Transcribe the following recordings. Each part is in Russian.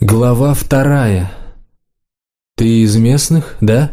Глава 2. Ты из местных, да?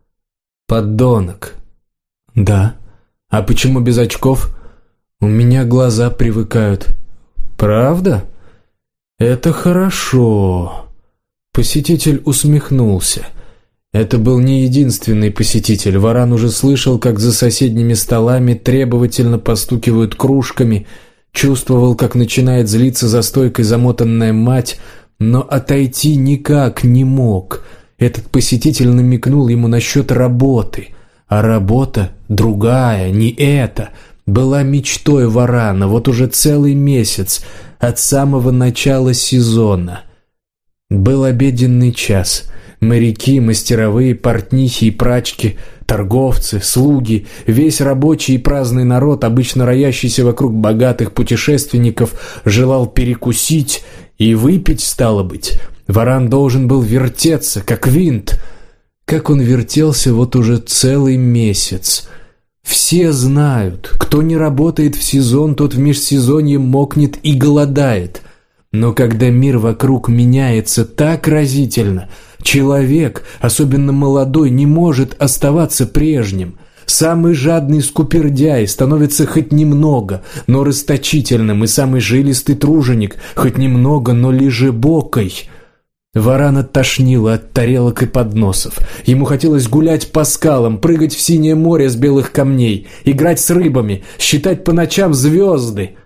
Подонок. Да. А почему без очков? У меня глаза привыкают. Правда? Это хорошо. Посетитель усмехнулся. Это был не единственный посетитель. Варан уже слышал, как за соседними столами требовательно постукивают кружками, чувствовал, как начинает злиться за стойкой замотанная мать, но отойти никак не мог. Этот посетитель намекнул ему насчет работы. А работа другая, не эта, была мечтой Варана вот уже целый месяц, от самого начала сезона. Был обеденный час. Моряки, мастеровые, портнихи и прачки, торговцы, слуги, весь рабочий и праздный народ, обычно роящийся вокруг богатых путешественников, желал перекусить и выпить, стало быть. Варан должен был вертеться, как винт. Как он вертелся вот уже целый месяц. Все знают, кто не работает в сезон, тот в межсезонье мокнет и голодает. Но когда мир вокруг меняется так разительно, человек, особенно молодой, не может оставаться прежним. Самый жадный скупердяй становится хоть немного, но расточительным, и самый жилистый труженик хоть немного, но лежебокой. Варана тошнило от тарелок и подносов. Ему хотелось гулять по скалам, прыгать в синее море с белых камней, играть с рыбами, считать по ночам звезды.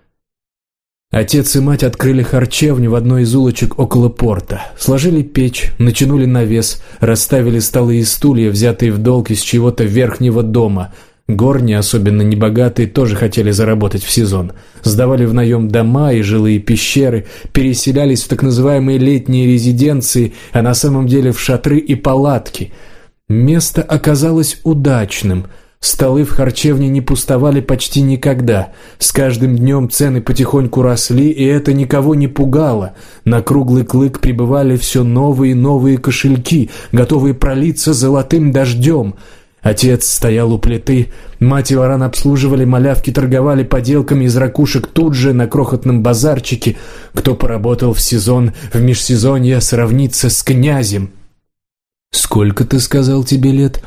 Отец и мать открыли харчевню в одной из улочек около порта. Сложили печь, натянули навес, расставили столы и стулья, взятые в долг из чего-то верхнего дома. Горние, особенно небогатые, тоже хотели заработать в сезон. Сдавали в наем дома и жилые пещеры, переселялись в так называемые летние резиденции, а на самом деле в шатры и палатки. Место оказалось удачным. Столы в харчевне не пустовали почти никогда. С каждым днем цены потихоньку росли, и это никого не пугало. На круглый клык прибывали все новые и новые кошельки, готовые пролиться золотым дождем. Отец стоял у плиты, мать и Варан обслуживали, малявки торговали поделками из ракушек тут же на крохотном базарчике. Кто поработал в сезон, в межсезонье сравнится с князем. «Сколько, ты сказал, тебе лет?»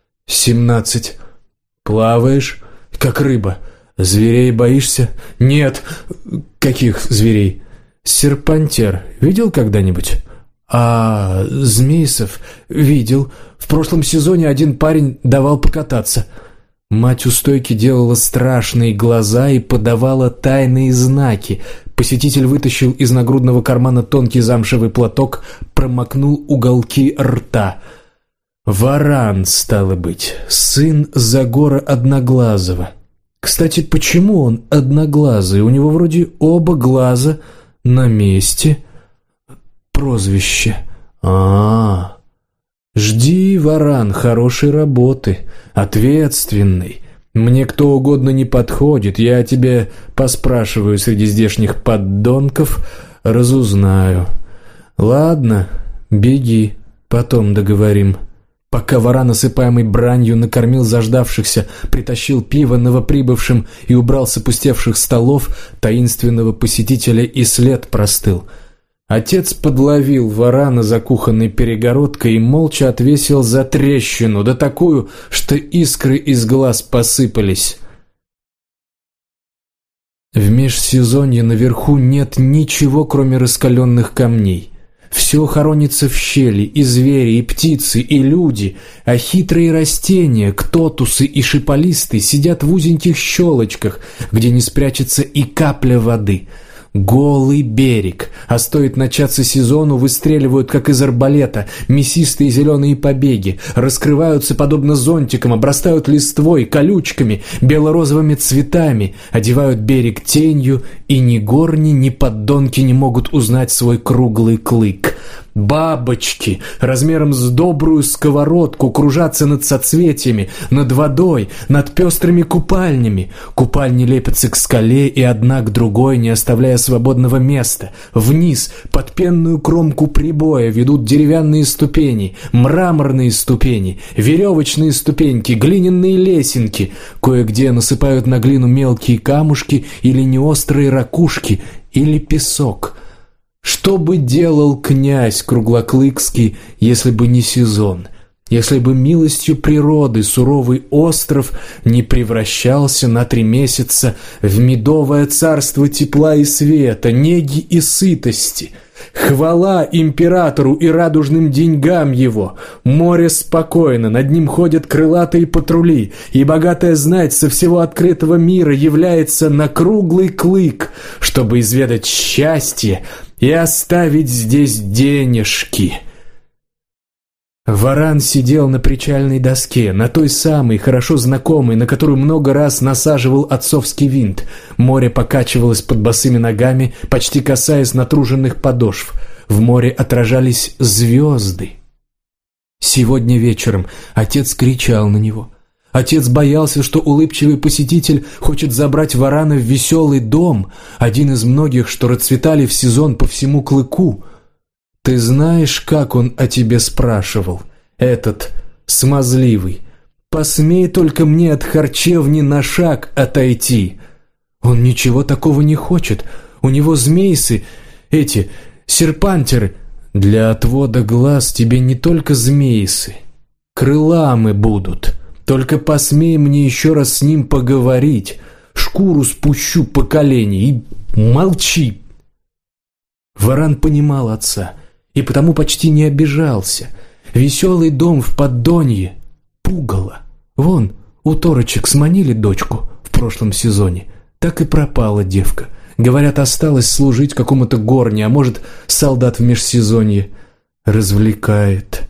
17. «Плаваешь, как рыба. Зверей боишься?» «Нет». «Каких зверей?» «Серпантер. Видел когда-нибудь?» «А змейсов?» «Видел. В прошлом сезоне один парень давал покататься». Мать у стойки делала страшные глаза и подавала тайные знаки. Посетитель вытащил из нагрудного кармана тонкий замшевый платок, промокнул уголки рта. Варан, стало быть, сын Загора Одноглазого. Кстати, почему он одноглазый? У него вроде оба глаза на месте. Прозвище. Жди, Варан, хорошей работы, ответственной. Мне кто угодно не подходит, я тебе поспрашиваю среди здешних поддонков, разузнаю. Ладно, беги, потом договорим». Пока Варан, осыпаемый бранью, накормил заждавшихся, притащил пиво новоприбывшим и убрал с опустевших столов, таинственного посетителя и след простыл. Отец подловил Варана за кухонной перегородкой и молча отвесил за трещину, да такую, что искры из глаз посыпались. В межсезонье наверху нет ничего, кроме раскаленных камней. Все хоронится в щели, и звери, и птицы, и люди, а хитрые растения, ктотусы и шиполисты сидят в узеньких щелочках, где не спрячется и капля воды. Голый берег, а стоит начаться сезону, выстреливают, как из арбалета, мясистые зеленые побеги, раскрываются подобно зонтикам, обрастают листвой, колючками, бело-розовыми цветами, одевают берег тенью, и ни горни, ни поддонки не могут узнать свой круглый клык. Бабочки размером с добрую сковородку кружатся над соцветиями, над водой, над пестрыми купальнями. Купальни лепятся к скале и одна к другой, не оставляя свободного места. Вниз, под пенную кромку прибоя, ведут деревянные ступени, мраморные ступени, веревочные ступеньки, глиняные лесенки. Кое-где насыпают на глину мелкие камушки или неострые ракушки, или песок. Что бы делал князь Круглоклыкский, если бы не сезон? Если бы милостью природы суровый остров не превращался на 3 месяца в медовое царство тепла и света, неги и сытости. Хвала императору и радужным деньгам его! Море спокойно, над ним ходят крылатые патрули, и богатая знать со всего открытого мира является на круглый клык, чтобы изведать счастье и оставить здесь денежки. Варан сидел на причальной доске, на той самой, хорошо знакомой, на которую много раз насаживал отцовский винт. Море покачивалось под босыми ногами, почти касаясь натруженных подошв. В море отражались звезды. Сегодня вечером отец кричал на него. Отец боялся, что улыбчивый посетитель хочет забрать Варана в веселый дом, один из многих, что расцветали в сезон по всему Клыку. Ты знаешь, как он о тебе спрашивал, этот смазливый? Посмей только мне от харчевни на шаг отойти. Он ничего такого не хочет. У него змейсы, эти серпантеры. Для отвода глаз тебе не только змейсы, крыламы будут. Только посмей мне еще раз с ним поговорить, шкуру спущу по колени и молчи. Варан понимал отца и потому почти не обижался. Веселый дом в Поддонье пугало. Вон, у Торочек сманили дочку в прошлом сезоне. Так и пропала девка. Говорят, осталось служить какому-то горне, а может, солдат в межсезонье. Развлекает.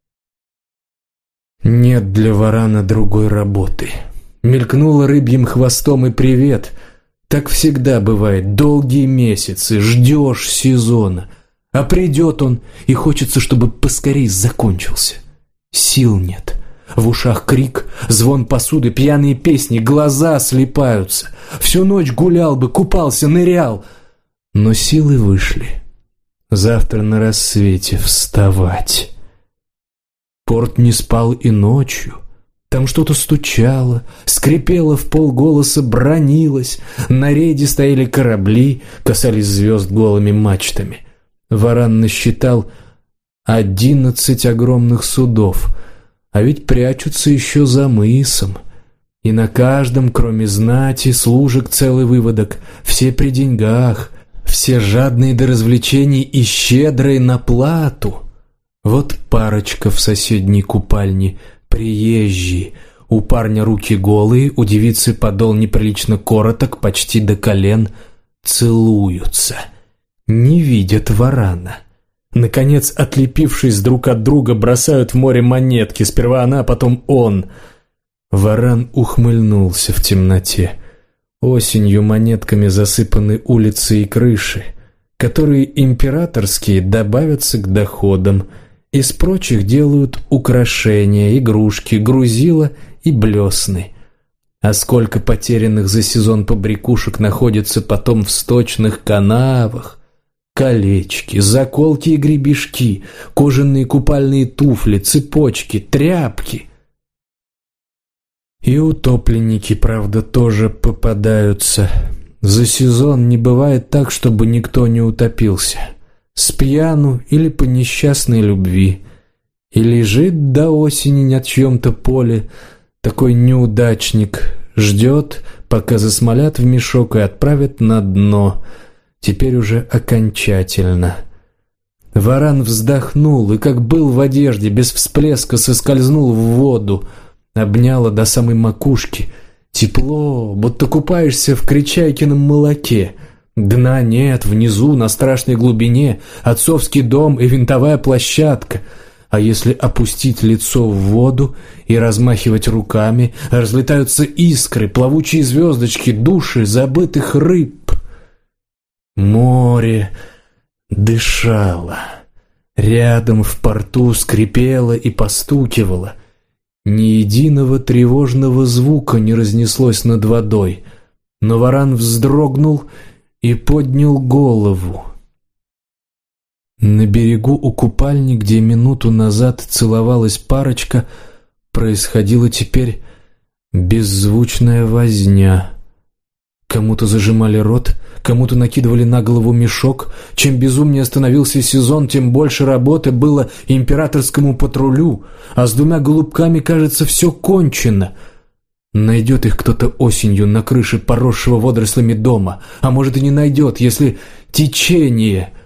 Нет для Варана другой работы. Мелькнула рыбьим хвостом и привет. Так всегда бывает. Долгие месяцы, ждешь сезона. А придет он, и хочется, чтобы поскорей закончился. Сил нет. В ушах крик, звон посуды, пьяные песни, глаза слипаются. Всю ночь гулял бы, купался, нырял. Но силы вышли. Завтра на рассвете вставать. Порт не спал и ночью. Там что-то стучало, скрипело вполголоса, бранилось. На рейде стояли корабли, касались звезд голыми мачтами. Варан насчитал 11 огромных судов, а ведь прячутся еще за мысом. И на каждом, кроме знати, служек целый выводок, все при деньгах, все жадные до развлечений и щедрые на плату. Вот парочка в соседней купальне, приезжие. У парня руки голые, у девицы подол неприлично короток, почти до колен, целуются. Не видят Варана. Наконец, отлепившись друг от друга, бросают в море монетки. Сперва она, потом он. Варан ухмыльнулся в темноте. Осенью монетками засыпаны улицы и крыши, которые императорские добавятся к доходам. Из прочих делают украшения, игрушки, грузила и блесны. А сколько потерянных за сезон побрякушек находится потом в сточных канавах. Колечки, заколки и гребешки, кожаные купальные туфли, цепочки, тряпки. И утопленники, правда, тоже попадаются. За сезон не бывает так, чтобы никто не утопился. Спьяну или по несчастной любви. И лежит до осени на чьем-то поле такой неудачник, ждет, пока засмолят в мешок и отправят на дно. Теперь уже окончательно. Варан вздохнул и, как был в одежде, без всплеска соскользнул в воду. Обняло до самой макушки. Тепло, будто купаешься в Кричайкином молоке. Дна нет, внизу, на страшной глубине, отцовский дом и винтовая площадка. А если опустить лицо в воду и размахивать руками, разлетаются искры, плавучие звездочки, души забытых рыб. Море дышало. Рядом в порту скрипело и постукивало. Ни единого тревожного звука не разнеслось над водой. Но Варан вздрогнул и поднял голову. На берегу у купальни, где минуту назад целовалась парочка, происходила теперь беззвучная возня. Кому-то зажимали рот, кому-то накидывали на голову мешок. Чем безумнее становился сезон, тем больше работы было императорскому патрулю, а с 2 голубками, кажется, все кончено. Найдет их кто-то осенью на крыше поросшего водорослями дома, а может и не найдет, если течение